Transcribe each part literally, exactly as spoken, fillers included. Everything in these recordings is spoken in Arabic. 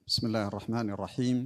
بسم الله الرحمن الرحيم.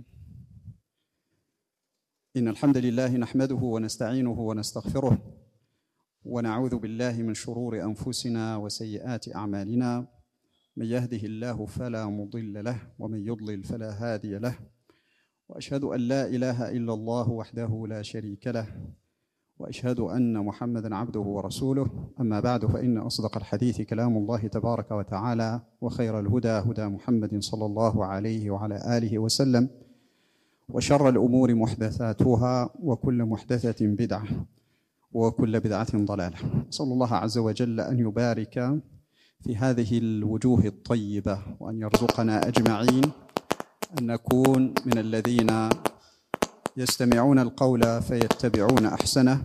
إن الحمد لله نحمده ونستعينه ونستغفره ونعوذ بالله من شرور أنفسنا وسيئات أعمالنا. من يهده الله فلا مضل له ومن يضلل فلا هادي له، وأشهد أن لا إله إلا الله وحده لا شريك له، وأشهد أن محمدًا عبده ورسوله. أما بعد، فإن أصدق الحديث كلام الله تبارك وتعالى، وخير الهدى هدى محمد صلى الله عليه وعلى آله وسلم، وشر الأمور محدثاتها، وكل محدثة بدعة، وكل بدعة ضلالة. أسأل الله عز وجل أن يبارك في هذه الوجوه الطيبة، وأن يرزقنا أجمعين أن نكون من الذين يستمعون القول فيتبعون أحسنه.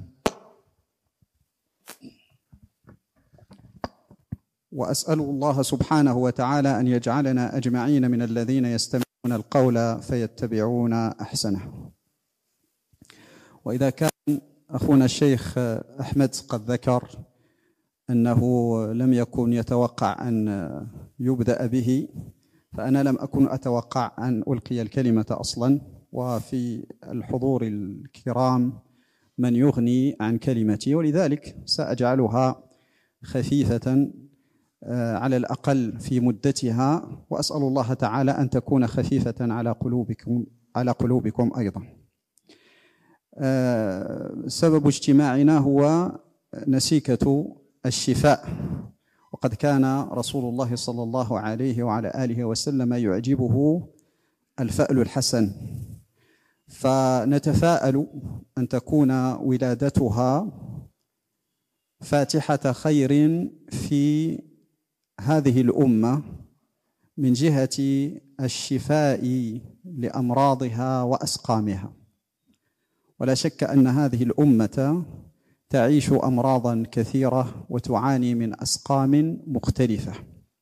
وأسأل الله سبحانه وتعالى أن يجعلنا أجمعين من الذين يستمعون القول فيتبعون أحسنه. وإذا كان أخونا الشيخ أحمد قد ذكر أنه لم يكن يتوقع أن يبدأ به، فأنا لم أكن أتوقع أن ألقي الكلمة أصلاً، وفي الحضور الكرام من يغني عن كلمتي، ولذلك سأجعلها خفيفة على الأقل في مدتها، وأسأل الله تعالى أن تكون خفيفة على قلوبكم على قلوبكم أيضا. سبب اجتماعنا هو نسيكة الشفاء، وقد كان رسول الله صلى الله عليه وعلى آله وسلم يعجبه الفأل الحسن، فنتفاءل أن تكون ولادتها فاتحة خير في هذه الأمة من جهة الشفاء لأمراضها وأسقامها. ولا شك أن هذه الأمة تعيش أمراضا كثيرة وتعاني من أسقام مختلفة،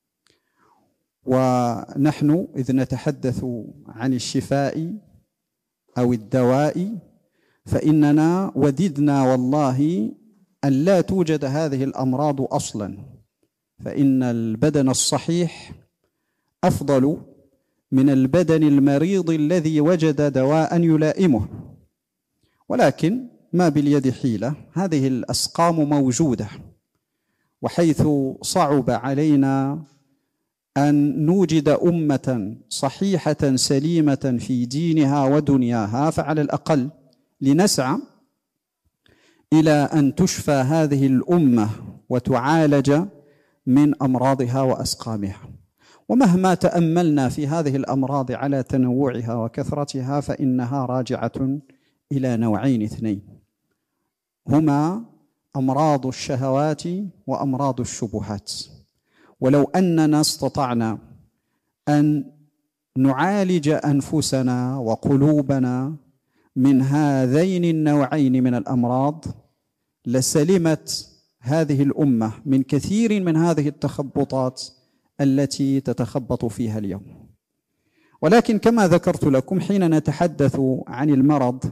ونحن إذ نتحدث عن الشفاء أو الدواء فإننا وددنا والله أن لا توجد هذه الأمراض أصلا، فإن البدن الصحيح أفضل من البدن المريض الذي وجد دواء يلائمه. ولكن ما باليد حيلة، هذه الأسقام موجودة، وحيث صعب علينا أن نوجد أمة صحيحة سليمة في دينها ودنياها، فعلى الأقل لنسعى إلى أن تشفى هذه الأمة وتعالج من أمراضها وأسقامها. ومهما تأملنا في هذه الأمراض على تنوعها وكثرتها، فإنها راجعة إلى نوعين اثنين، هما أمراض الشهوات وأمراض الشبهات. ولو أننا استطعنا أن نعالج أنفسنا وقلوبنا من هذين النوعين من الأمراض، لسلمت هذه الأمة من كثير من هذه التخبطات التي تتخبط فيها اليوم. ولكن كما ذكرت لكم، حين نتحدث عن المرض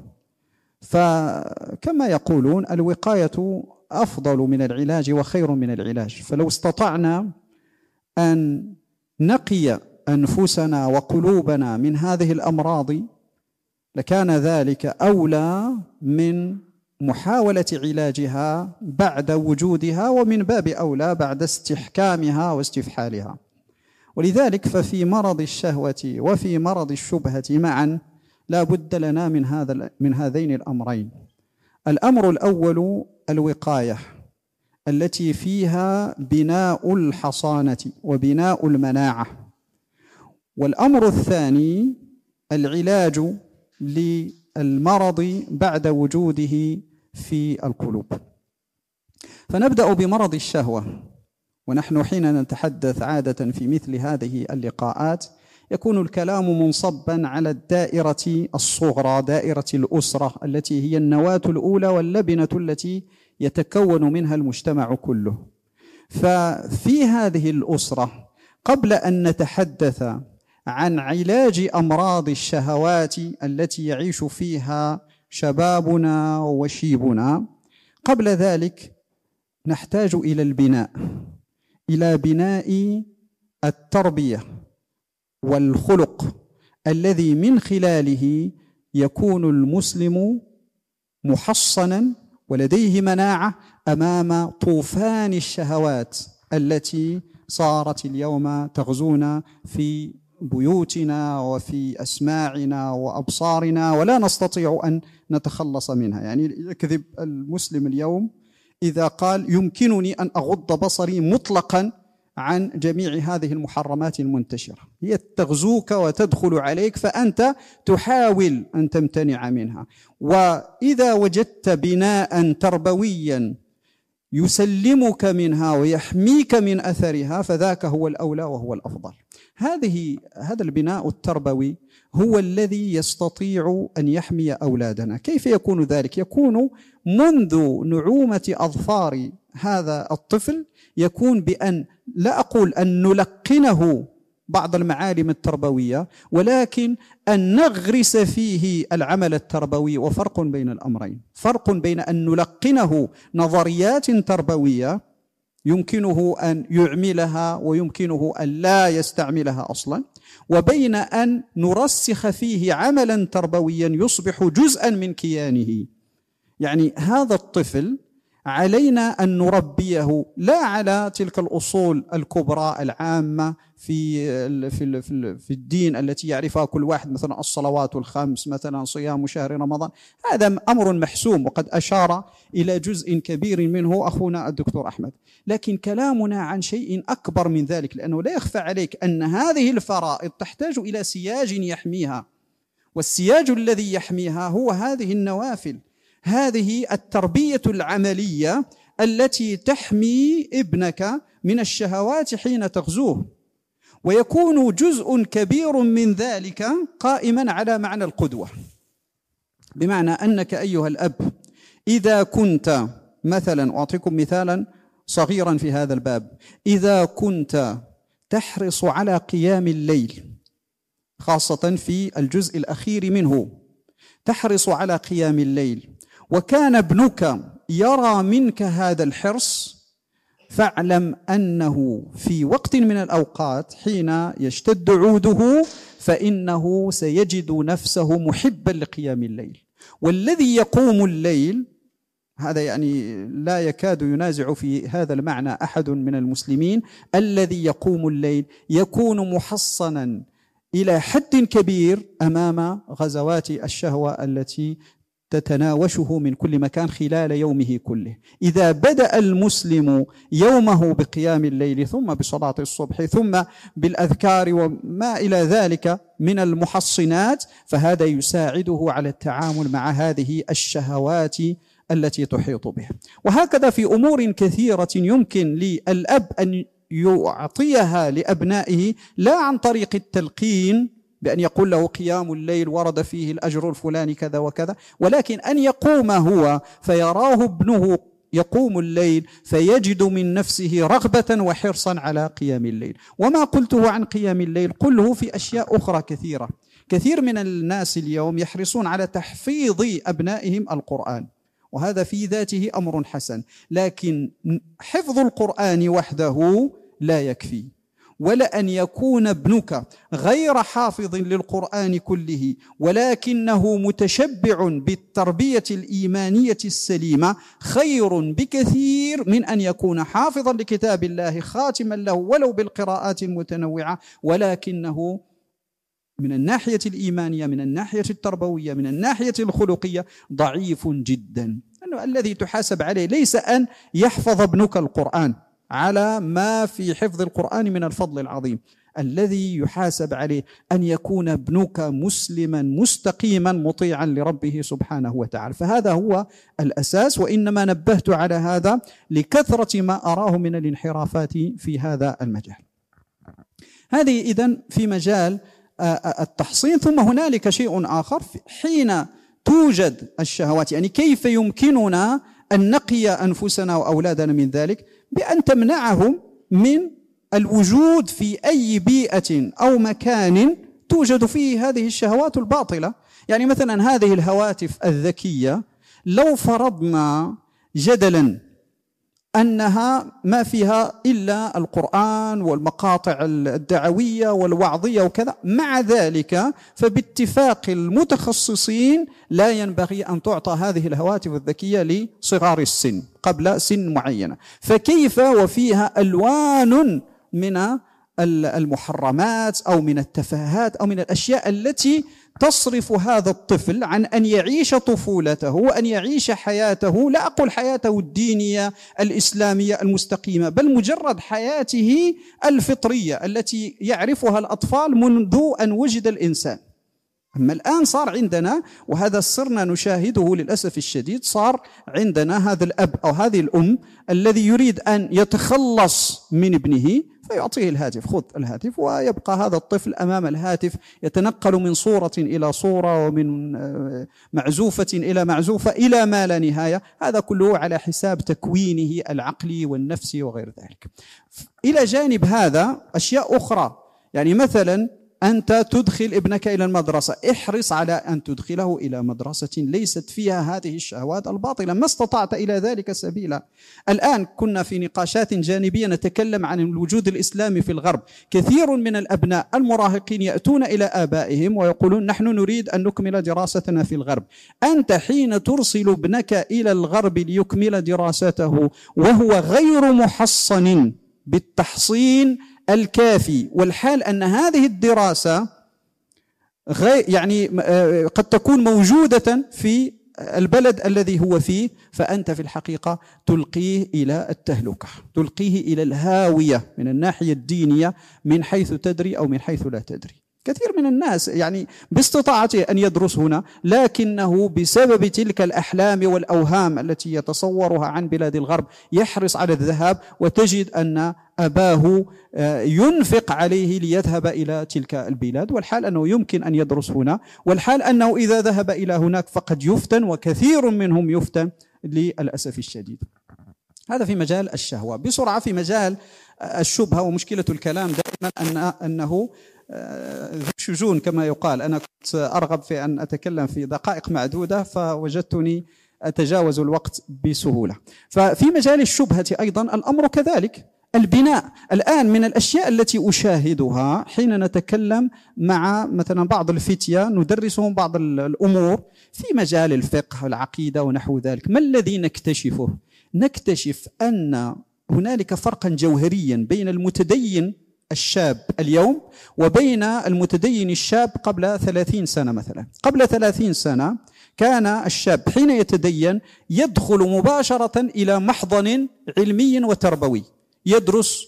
فكما يقولون الوقاية أفضل من العلاج وخير من العلاج. فلو استطعنا أن نقي أنفسنا وقلوبنا من هذه الأمراض لكان ذلك أولى من محاولة علاجها بعد وجودها، ومن باب أولى بعد استحكامها واستفحالها. ولذلك ففي مرض الشهوة وفي مرض الشبهة معا لا بد لنا من هذا من هذين الأمرين. الأمر الأول الوقاية التي فيها بناء الحصانة وبناء المناعة، والأمر الثاني العلاج للمرض بعد وجوده في القلوب. فنبدأ بمرض الشهوة. ونحن حين نتحدث عادة في مثل هذه اللقاءات يكون الكلام منصبا على الدائرة الصغرى، دائرة الأسرة التي هي النواة الأولى واللبنة التي يتكون منها المجتمع كله. ففي هذه الأسرة قبل أن نتحدث عن علاج أمراض الشهوات التي يعيش فيها شبابنا وشيبنا، قبل ذلك نحتاج إلى البناء، إلى بناء التربية والخلق الذي من خلاله يكون المسلم محصنا ولديه مناعة أمام طوفان الشهوات التي صارت اليوم تغزونا في بيوتنا وفي أسماعنا وأبصارنا، ولا نستطيع أن نتخلص منها. يعني يكذب المسلم اليوم إذا قال يمكنني أن أغض بصري مطلقا عن جميع هذه المحرمات المنتشرة. هي تغزوك وتدخل عليك فأنت تحاول أن تمتنع منها. وإذا وجدت بناء تربويا يسلمك منها ويحميك من أثرها فذاك هو الأولى وهو الأفضل. هذه هذا البناء التربوي هو الذي يستطيع أن يحمي أولادنا. كيف يكون ذلك؟ يكون منذ نعومة أظفار هذا الطفل، يكون بأن لا أقول أن نلقنه بعض المعالم التربوية، ولكن أن نغرس فيه العمل التربوي. وفرق بين الأمرين، فرق بين أن نلقنه نظريات تربوية يمكنه أن يعملها ويمكنه أن لا يستعملها أصلا، وبين أن نرسخ فيه عملا تربويا يصبح جزءا من كيانه. يعني هذا الطفل علينا أن نربيه لا على تلك الأصول الكبرى العامة في في في الدين التي يعرفها كل واحد، مثلا الصلوات الخمس، مثلا صيام شهر رمضان. هذا أمر محسوم وقد أشار إلى جزء كبير منه أخونا الدكتور أحمد، لكن كلامنا عن شيء أكبر من ذلك، لأنه لا يخفى عليك أن هذه الفرائض تحتاج إلى سياج يحميها، والسياج الذي يحميها هو هذه النوافل، هذه التربية العملية التي تحمي ابنك من الشهوات حين تغزوه. ويكون جزء كبير من ذلك قائما على معنى القدوة، بمعنى أنك أيها الأب إذا كنت مثلا، أعطيكم مثالا صغيرا في هذا الباب، إذا كنت تحرص على قيام الليل خاصة في الجزء الأخير منه، تحرص على قيام الليل وكان ابنك يرى منك هذا الحرص، فاعلم أنه في وقت من الأوقات حين يشتد عوده فإنه سيجد نفسه محبا لقيام الليل. والذي يقوم الليل، هذا يعني لا يكاد ينازع في هذا المعنى أحد من المسلمين، الذي يقوم الليل يكون محصنا إلى حد كبير أمام غزوات الشهوة التي تتناوشه من كل مكان خلال يومه كله. إذا بدأ المسلم يومه بقيام الليل ثم بصلاة الصبح ثم بالأذكار وما إلى ذلك من المحصنات، فهذا يساعده على التعامل مع هذه الشهوات التي تحيط به. وهكذا في أمور كثيرة يمكن للأب أن يعطيها لأبنائه، لا عن طريق التلقين بأن يقول له قيام الليل ورد فيه الأجر الفلاني كذا وكذا، ولكن أن يقوم هو فيراه ابنه يقوم الليل فيجد من نفسه رغبة وحرصا على قيام الليل. وما قلته عن قيام الليل قله في أشياء أخرى كثيرة. كثير من الناس اليوم يحرصون على تحفيظ أبنائهم القرآن، وهذا في ذاته أمر حسن، لكن حفظ القرآن وحده لا يكفي، ولا أن يكون ابنك غير حافظ للقرآن كله ولكنه متشبع بالتربية الإيمانية السليمة خير بكثير من أن يكون حافظا لكتاب الله خاتما له ولو بالقراءات المتنوعة، ولكنه من الناحية الإيمانية، من الناحية التربوية، من الناحية الخلقية ضعيف جدا. أنه الذي تحاسب عليه ليس أن يحفظ ابنك القرآن على ما في حفظ القرآن من الفضل العظيم، الذي يحاسب عليه أن يكون ابنك مسلما مستقيما مطيعا لربه سبحانه وتعالى. فهذا هو الأساس، وإنما نبهت على هذا لكثرة ما أراه من الانحرافات في هذا المجال. هذه إذن في مجال التحصين. ثم هنالك شيء آخر، حين توجد الشهوات، يعني كيف يمكننا أن نقي أنفسنا وأولادنا من ذلك؟ بأن تمنعهم من الوجود في أي بيئة أو مكان توجد فيه هذه الشهوات الباطلة. يعني مثلا هذه الهواتف الذكية، لو فرضنا جدلا أنها ما فيها إلا القرآن والمقاطع الدعوية والوعظية وكذا. مع ذلك فباتفاق المتخصصين لا ينبغي أن تعطى هذه الهواتف الذكية لصغار السن قبل سن معينة، فكيف وفيها ألوان من المحرمات أو من التفاهات أو من الأشياء التي تصرف هذا الطفل عن أن يعيش طفولته وأن يعيش حياته، لا أقول حياته الدينية الإسلامية المستقيمة، بل مجرد حياته الفطرية التي يعرفها الأطفال منذ أن وجد الإنسان. أما الآن صار عندنا، وهذا صرنا نشاهده للأسف الشديد، صار عندنا هذا الأب أو هذه الأم الذي يريد أن يتخلص من ابنه فيعطيه الهاتف، خذ الهاتف، ويبقى هذا الطفل أمام الهاتف يتنقل من صورة إلى صورة ومن معزوفة إلى معزوفة إلى ما لا نهاية. هذا كله على حساب تكوينه العقلي والنفسي وغير ذلك. إلى جانب هذا أشياء أخرى، يعني مثلا أنت تدخل ابنك إلى المدرسة، احرص على أن تدخله إلى مدرسة ليست فيها هذه الشهوات الباطلة ما استطعت إلى ذلك سبيلا. الآن كنا في نقاشات جانبية نتكلم عن الوجود الإسلامي في الغرب. كثير من الأبناء المراهقين يأتون إلى آبائهم ويقولون نحن نريد أن نكمل دراستنا في الغرب. أنت حين ترسل ابنك إلى الغرب ليكمل دراسته وهو غير محصن بالتحصين الكافي، والحال أن هذه الدراسة غير يعني قد تكون موجودة في البلد الذي هو فيه، فأنت في الحقيقة تلقيه إلى التهلكة، تلقيه إلى الهاوية من الناحية الدينية من حيث تدري أو من حيث لا تدري. كثير من الناس يعني باستطاعته أن يدرس هنا، لكنه بسبب تلك الأحلام والأوهام التي يتصورها عن بلاد الغرب يحرص على الذهاب، وتجد أن أباه ينفق عليه ليذهب إلى تلك البلاد، والحال أنه يمكن أن يدرس هنا، والحال أنه إذا ذهب إلى هناك فقد يفتن، وكثير منهم يفتن للأسف الشديد. هذا في مجال الشهوة. بسرعة في مجال الشبهة ومشكلة الكلام دائما أن أنه ذو شجون كما يقال. أنا كنت أرغب في أن أتكلم في دقائق معدودة فوجدتني أتجاوز الوقت بسهولة. ففي مجال الشبهة أيضا الأمر كذلك. البناء الآن من الأشياء التي أشاهدها حين نتكلم مع مثلا بعض الفتية ندرسهم بعض الأمور في مجال الفقه والعقيدة ونحو ذلك، ما الذي نكتشفه؟ نكتشف أن هنالك فرقا جوهريا بين المتدين الشاب اليوم وبين المتدين الشاب قبل ثلاثين سنة مثلا. قبل ثلاثين سنة كان الشاب حين يتدين يدخل مباشرة إلى محضن علمي وتربوي، يدرس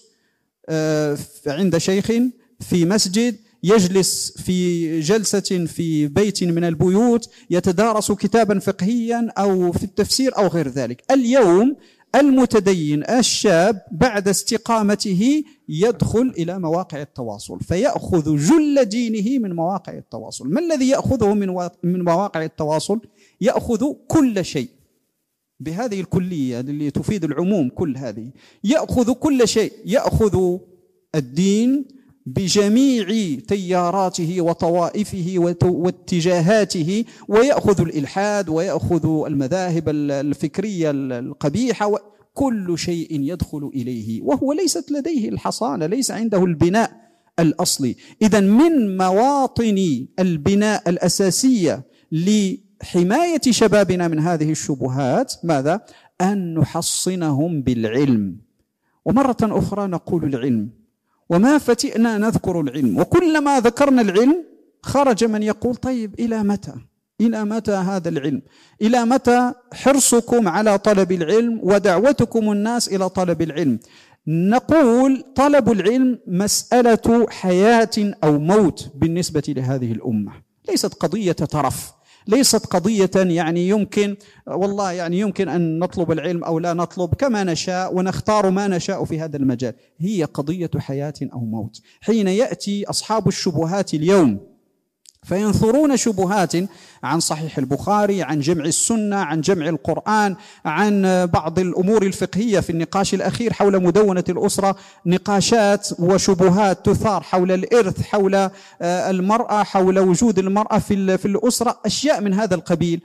عند شيخ في مسجد، يجلس في جلسة في بيت من البيوت، يتدارس كتابا فقهيا أو في التفسير أو غير ذلك. اليوم المتدين الشاب بعد استقامته يدخل إلى مواقع التواصل فيأخذ جل دينه من مواقع التواصل. ما الذي يأخذه من مواقع التواصل؟ يأخذ كل شيء بهذه الكلية اللي تفيد العموم، كل هذه يأخذ كل شيء، يأخذ الدين بجميع تياراته وطوائفه واتجاهاته، ويأخذ الإلحاد ويأخذ المذاهب الفكرية القبيحة، كل شيء يدخل إليه وهو ليست لديه الحصانة، ليس عنده البناء الأصلي. إذن من مواطن البناء الأساسية لحماية شبابنا من هذه الشبهات ماذا؟ أن نحصنهم بالعلم. ومرة أخرى نقول العلم، وما فتئنا نذكر العلم، وكلما ذكرنا العلم خرج من يقول طيب إلى متى؟ إلى متى هذا العلم؟ إلى متى حرصكم على طلب العلم ودعوتكم الناس إلى طلب العلم؟ نقول طلب العلم مسألة حياة أو موت بالنسبة لهذه الأمة، ليست قضية طرف، ليست قضية يعني يمكن والله يعني يمكن أن نطلب العلم أو لا نطلب كما نشاء ونختار ما نشاء في هذا المجال. هي قضية حياة أو موت. حين يأتي أصحاب الشبهات اليوم فينثرون شبهات عن صحيح البخاري، عن جمع السنة، عن جمع القرآن، عن بعض الأمور الفقهية في النقاش الأخير حول مدونة الأسرة، نقاشات وشبهات تثار حول الإرث، حول المرأة، حول وجود المرأة في في الأسرة، أشياء من هذا القبيل.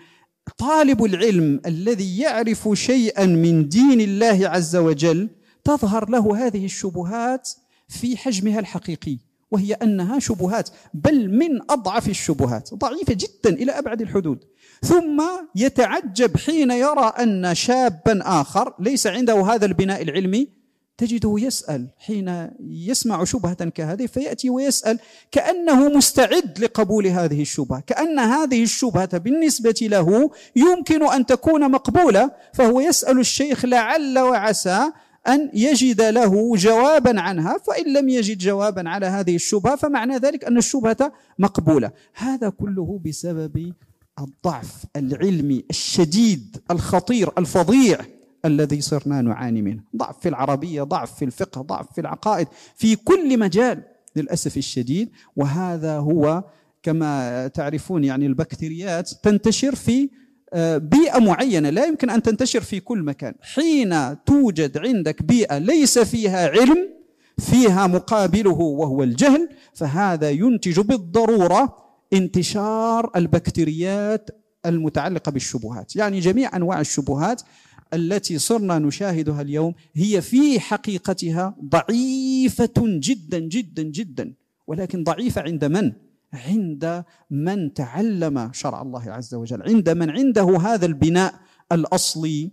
طالب العلم الذي يعرف شيئا من دين الله عز وجل تظهر له هذه الشبهات في حجمها الحقيقي، وهي أنها شبهات بل من أضعف الشبهات، ضعيفة جدا إلى أبعد الحدود. ثم يتعجب حين يرى أن شابا آخر ليس عنده هذا البناء العلمي، تجده يسأل حين يسمع شبهة كهذه، فيأتي ويسأل كأنه مستعد لقبول هذه الشبهة، كأن هذه الشبهة بالنسبة له يمكن أن تكون مقبولة، فهو يسأل الشيخ لعل وعسى أن يجد له جوابا عنها، فإن لم يجد جوابا على هذه الشبهة فمعنى ذلك أن الشبهة مقبولة. هذا كله بسبب الضعف العلمي الشديد الخطير الفظيع الذي صرنا نعاني منه. ضعف في العربية، ضعف في الفقه، ضعف في العقائد، في كل مجال للأسف الشديد. وهذا هو كما تعرفون يعني البكتيريات تنتشر في بيئة معينة، لا يمكن أن تنتشر في كل مكان. حين توجد عندك بيئة ليس فيها علم، فيها مقابله وهو الجهل، فهذا ينتج بالضرورة انتشار البكتيريات المتعلقة بالشبهات. يعني جميع أنواع الشبهات التي صرنا نشاهدها اليوم هي في حقيقتها ضعيفة جدا جدا جدا، ولكن ضعيفة عند من؟ عند من تعلم شرع الله عز وجل، عند من عنده هذا البناء الأصلي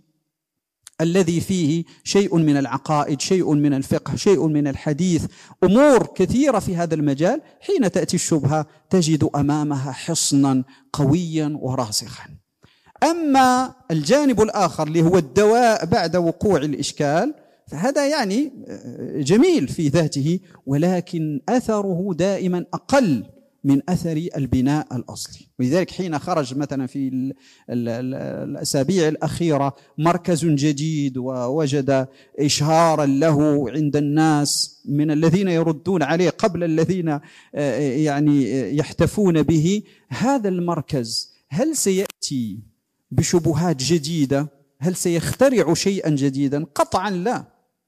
الذي فيه شيء من العقائد، شيء من الفقه، شيء من الحديث، أمور كثيرة في هذا المجال. حين تأتي الشبهة تجد أمامها حصنا قويا وراسخا. أما الجانب الآخر اللي هو الدواء بعد وقوع الإشكال، فهذا يعني جميل في ذاته، ولكن أثره دائما أقل من أثر البناء الأصلي. ولذلك حين خرج مثلا في الأسابيع الأخيرة مركز جديد ووجد إشهارا له عند الناس من الذين يردون عليه قبل الذين يعني يحتفون به، هذا المركز هل سيأتي بشبهات جديدة؟ هل سيخترع شيئا جديدا؟ قطعا لا.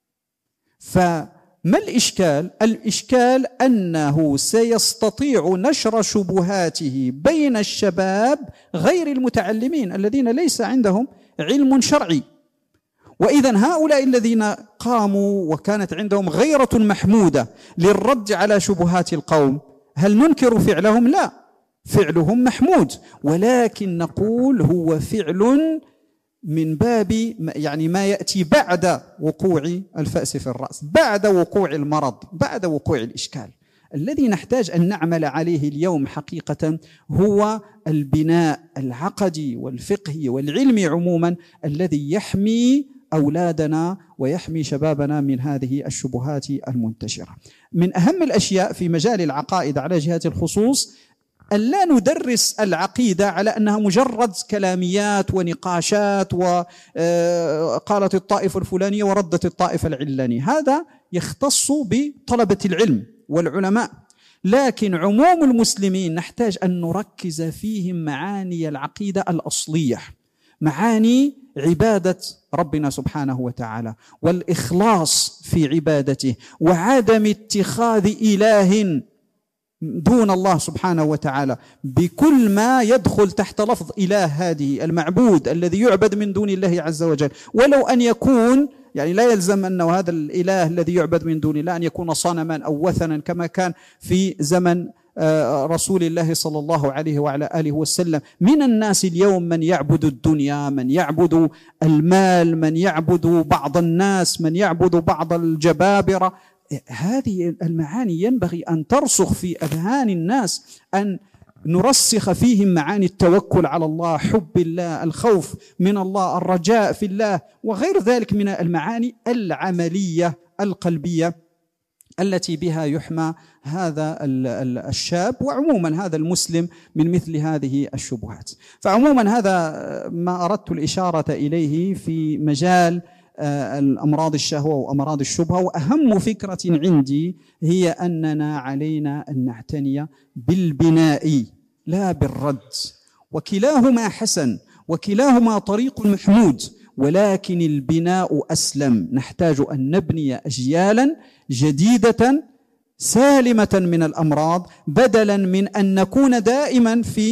فما الإشكال؟ الإشكال أنه سيستطيع نشر شبهاته بين الشباب غير المتعلمين الذين ليس عندهم علم شرعي. وإذا هؤلاء الذين قاموا وكانت عندهم غيرة محمودة للرد على شبهات القوم، هل ننكر فعلهم؟ لا، فعلهم محمود، ولكن نقول هو فعل من باب يعني ما يأتي بعد وقوع الفأس في الرأس، بعد وقوع المرض، بعد وقوع الإشكال. الذي نحتاج أن نعمل عليه اليوم حقيقة هو البناء العقدي والفقهي والعلمي عموما الذي يحمي أولادنا ويحمي شبابنا من هذه الشبهات المنتشرة. من أهم الأشياء في مجال العقائد على جهة الخصوص ألا ندرس العقيدة على أنها مجرد كلاميات ونقاشات وقالت الطائفة الفلانية وردت الطائفة العلانية، هذا يختص بطلبة العلم والعلماء. لكن عموم المسلمين نحتاج أن نركز فيهم معاني العقيدة الأصلية، معاني عبادة ربنا سبحانه وتعالى والإخلاص في عبادته وعدم اتخاذ إله دون الله سبحانه وتعالى بكل ما يدخل تحت لفظ إله، هذه المعبود الذي يعبد من دون الله عز وجل، ولو أن يكون يعني لا يلزم أنه هذا الإله الذي يعبد من دون الله أن يكون صنما أو وثنا كما كان في زمن رسول الله صلى الله عليه وعلى آله وسلم. من الناس اليوم من يعبد الدنيا، من يعبد المال، من يعبد بعض الناس، من يعبد بعض الجبابرة. هذه المعاني ينبغي أن ترسخ في أذهان الناس، أن نرسخ فيهم معاني التوكل على الله، حب الله، الخوف من الله، الرجاء في الله، وغير ذلك من المعاني العملية القلبية التي بها يحمى هذا الشاب وعموما هذا المسلم من مثل هذه الشبهات. فعموما هذا ما أردت الإشارة إليه في مجال الأمراض الشهوة وأمراض الشبهة. وأهم فكرة عندي هي أننا علينا أن نعتني بالبناء لا بالرد، وكلاهما حسن وكلاهما طريق محمود، ولكن البناء أسلم. نحتاج أن نبني أجيالا جديدة سالمة من الأمراض، بدلا من أن نكون دائما في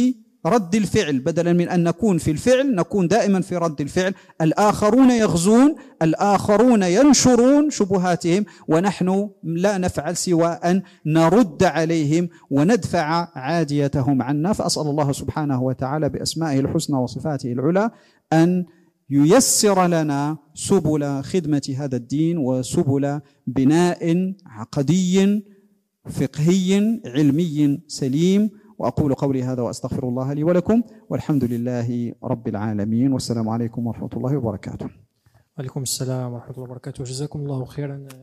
رد الفعل، بدلا من أن نكون في الفعل نكون دائما في رد الفعل. الآخرون يغزون، الآخرون ينشرون شبهاتهم، ونحن لا نفعل سوى أن نرد عليهم وندفع عاديتهم عنا. فأسأل الله سبحانه وتعالى بأسمائه الحسنى وصفاته العلى أن ييسر لنا سبل خدمة هذا الدين وسبل بناء عقدي فقهي علمي سليم. وأقول قولي هذا وأستغفر الله لي ولكم، والحمد لله رب العالمين، والسلام عليكم ورحمة الله وبركاته. وعليكم السلام ورحمة الله وبركاته. جزاكم الله خيرا.